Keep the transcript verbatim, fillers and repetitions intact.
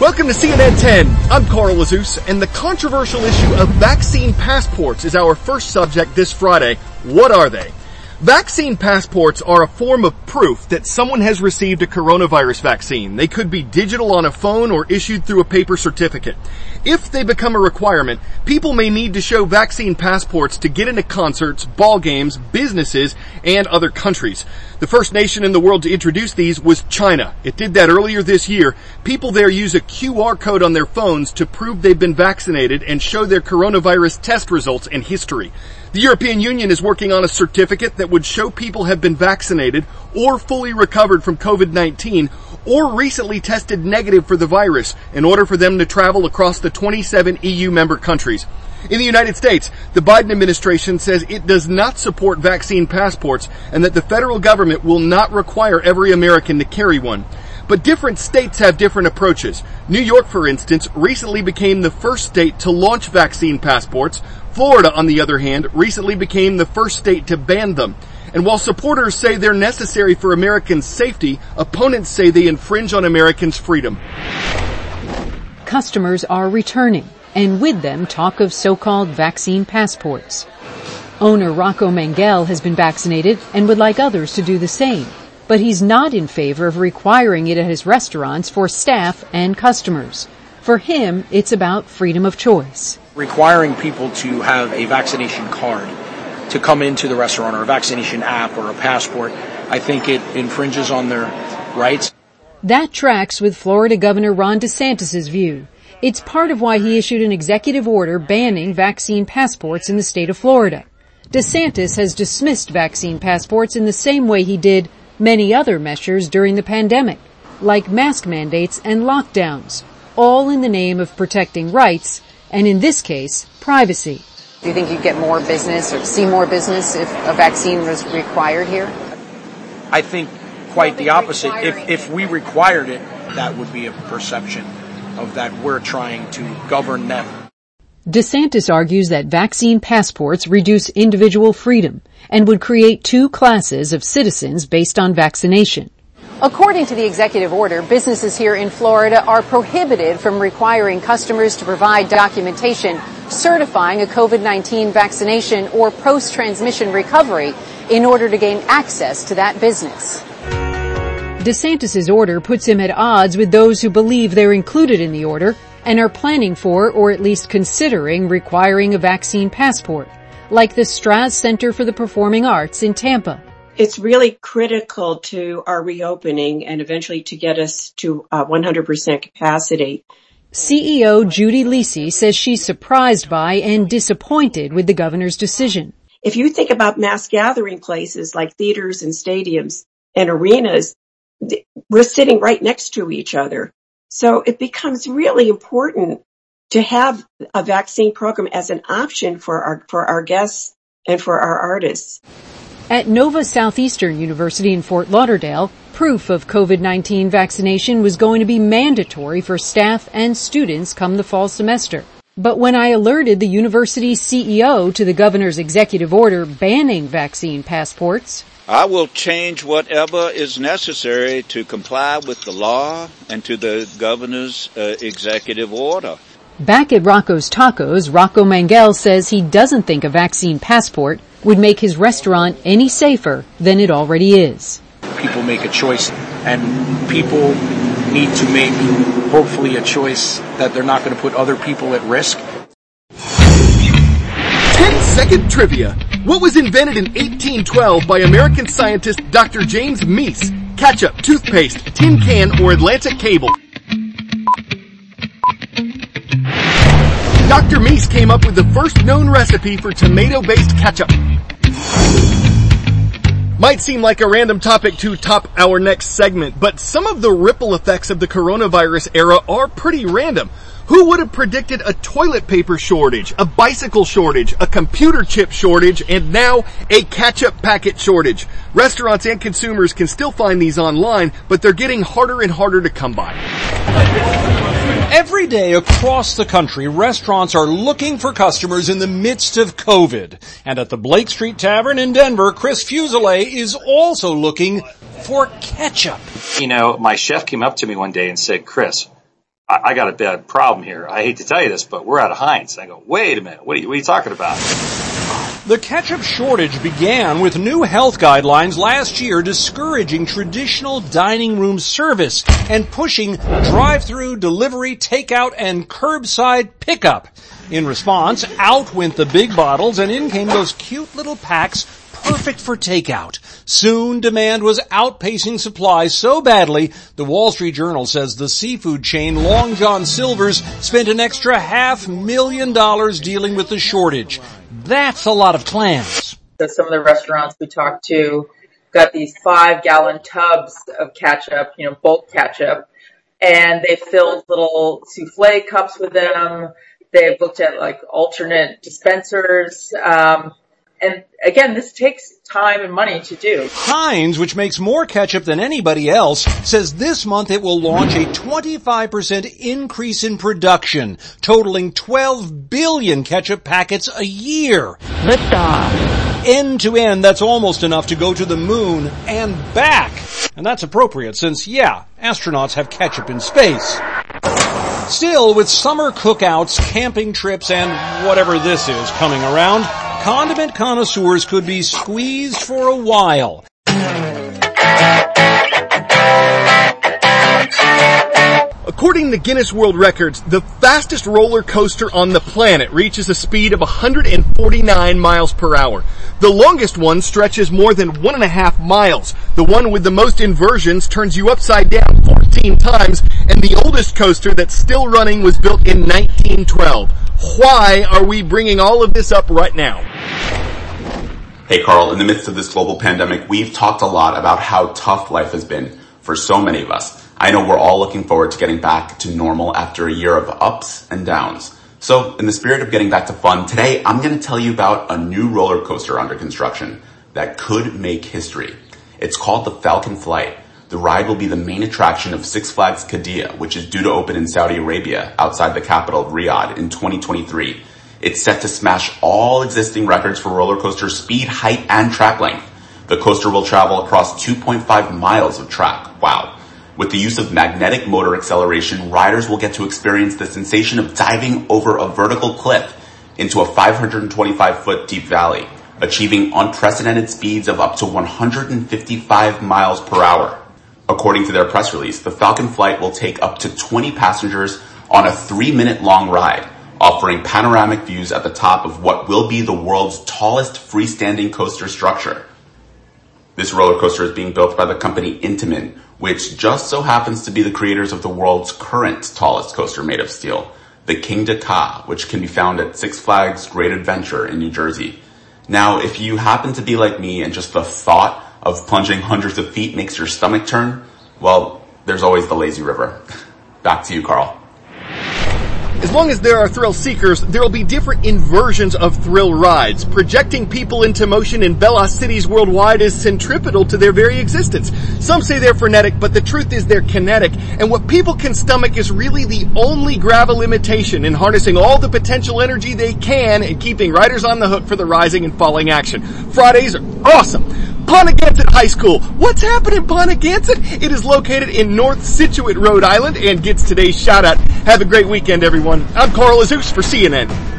Welcome to C N N ten. I'm Carl Lazouse, and the controversial issue of vaccine passports is our first subject this Friday. What are they? Vaccine passports are a form of proof that someone has received a coronavirus vaccine. They could be digital on a phone or issued through a paper certificate. If they become a requirement, people may need to show vaccine passports to get into concerts, ball games, businesses, and other countries. The first nation in the world to introduce these was China. It did that earlier this year. People there use a Q R code on their phones to prove they've been vaccinated and show their coronavirus test results and history. The European Union is working on a certificate that would show people have been vaccinated or fully recovered from COVID nineteen or recently tested negative for the virus in order for them to travel across the twenty-seven E U member countries. In the United States, the Biden administration says it does not support vaccine passports and that the federal government will not require every American to carry one. But different states have different approaches. New York, for instance, recently became the first state to launch vaccine passports. Florida, on the other hand, recently became the first state to ban them. And while supporters say they're necessary for Americans' safety, opponents say they infringe on Americans' freedom. Customers are returning, and with them talk of so-called vaccine passports. Owner Rocco Mengel has been vaccinated and would like others to do the same, but he's not in favor of requiring it at his restaurants for staff and customers. For him, it's about freedom of choice. Requiring people to have a vaccination card to come into the restaurant, or a vaccination app or a passport, I think it infringes on their rights. That tracks with Florida Governor Ron DeSantis' view. It's part of why he issued an executive order banning vaccine passports in the state of Florida. DeSantis has dismissed vaccine passports in the same way he did many other measures during the pandemic, like mask mandates and lockdowns, all in the name of protecting rights, and in this case, privacy. Do you think you'd get more business or see more business if a vaccine was required here? I think quite the opposite. If, if we required it, that would be a perception of that we're trying to govern them. DeSantis argues that vaccine passports reduce individual freedom and would create two classes of citizens based on vaccination. According to the executive order, businesses here in Florida are prohibited from requiring customers to provide documentation certifying a COVID nineteen vaccination or post-transmission recovery in order to gain access to that business. DeSantis' order puts him at odds with those who believe they're included in the order and are planning for, or at least considering, requiring a vaccine passport, like the Straz Center for the Performing Arts in Tampa. It's really critical to our reopening and eventually to get us to uh, one hundred percent capacity. C E O Judy Lisi says she's surprised by and disappointed with the governor's decision. If you think about mass gathering places like theaters and stadiums and arenas, we're sitting right next to each other. So it becomes really important to have a vaccine program as an option for our, for our guests and for our artists. At Nova Southeastern University in Fort Lauderdale, proof of COVID nineteen vaccination was going to be mandatory for staff and students come the fall semester. But when I alerted the university's C E O to the governor's executive order banning vaccine passports, I will change whatever is necessary to comply with the law and to the governor's uh, executive order. Back at Rocco's Tacos, Rocco Mengel says he doesn't think a vaccine passport would make his restaurant any safer than it already is. People make a choice, and people need to make, hopefully, a choice that they're not going to put other people at risk. ten second trivia. What was invented in eighteen twelve by American scientist Doctor James Meese? Ketchup, toothpaste, tin can, or Atlantic cable? Doctor Meese came up with the first known recipe for tomato-based ketchup. Might seem like a random topic to top our next segment, but some of the ripple effects of the coronavirus era are pretty random. Who would have predicted a toilet paper shortage, a bicycle shortage, a computer chip shortage, and now a ketchup packet shortage? Restaurants and consumers can still find these online, but they're getting harder and harder to come by. Every day across the country, restaurants are looking for customers in the midst of COVID. And at the Blake Street Tavern in Denver, Chris Fuselier is also looking for ketchup. You know, my chef came up to me one day and said, Chris, I, I got a bad problem here. I hate to tell you this, but we're out of Heinz. I go, wait a minute. What are you, what are you talking about? The ketchup shortage began with new health guidelines last year discouraging traditional dining room service and pushing drive-through, delivery, takeout, and curbside pickup. In response, out went the big bottles and in came those cute little packs perfect for takeout. Soon demand was outpacing supply so badly, the Wall Street Journal says the seafood chain Long John Silver's spent an extra half million dollars dealing with the shortage. That's a lot of clams. So some of the restaurants we talked to got these five gallon tubs of ketchup, you know, bulk ketchup, and they filled little souffle cups with them. They've looked at like alternate dispensers. Um, and again, this takes time and money to do. Heinz, which makes more ketchup than anybody else, says this month it will launch a twenty-five percent increase in production, totaling twelve billion ketchup packets a year. Liftoff. End to end, that's almost enough to go to the moon and back. And that's appropriate since, yeah, astronauts have ketchup in space. Still, with summer cookouts, camping trips, and whatever this is coming around, condiment connoisseurs could be squeezed for a while. According to Guinness World Records, the fastest roller coaster on the planet reaches a speed of one hundred forty-nine miles per hour. The longest one stretches more than one and a half miles. The one with the most inversions turns you upside down fourteen times, and the oldest coaster that's still running was built in nineteen twelve. Why are we bringing all of this up right now? Hey Carl, in the midst of this global pandemic, we've talked a lot about how tough life has been for so many of us. I know we're all looking forward to getting back to normal after a year of ups and downs. So, in the spirit of getting back to fun, today I'm going to tell you about a new roller coaster under construction that could make history. It's called the Falcon Flight. The ride will be the main attraction of Six Flags Qiddiya, which is due to open in Saudi Arabia, outside the capital of Riyadh, in twenty twenty-three. It's set to smash all existing records for roller coaster speed, height, and track length. The coaster will travel across two point five miles of track. Wow. With the use of magnetic motor acceleration, riders will get to experience the sensation of diving over a vertical cliff into a five hundred twenty-five foot deep valley, achieving unprecedented speeds of up to one hundred fifty-five miles per hour. According to their press release, the Falcon Flight will take up to twenty passengers on a three minute long ride, offering panoramic views at the top of what will be the world's tallest freestanding coaster structure. This roller coaster is being built by the company Intamin, which just so happens to be the creators of the world's current tallest coaster made of steel, the King de Ka, which can be found at Six Flags Great Adventure in New Jersey. Now, if you happen to be like me and just the thought of plunging hundreds of feet makes your stomach turn, well, there's always the lazy river. Back to you, Carl. As long as there are thrill seekers, there will be different inversions of thrill rides. Projecting people into motion in velocities worldwide is centripetal to their very existence. Some say they're frenetic, but the truth is they're kinetic. And what people can stomach is really the only gravel imitation in harnessing all the potential energy they can and keeping riders on the hook for the rising and falling action. Fridays are awesome. Pontigansett High School. What's happening in Pontigansett? It is located in North Scituate, Rhode Island, and gets today's shout out. Have a great weekend, everyone. I'm Carl Azuz for C N N.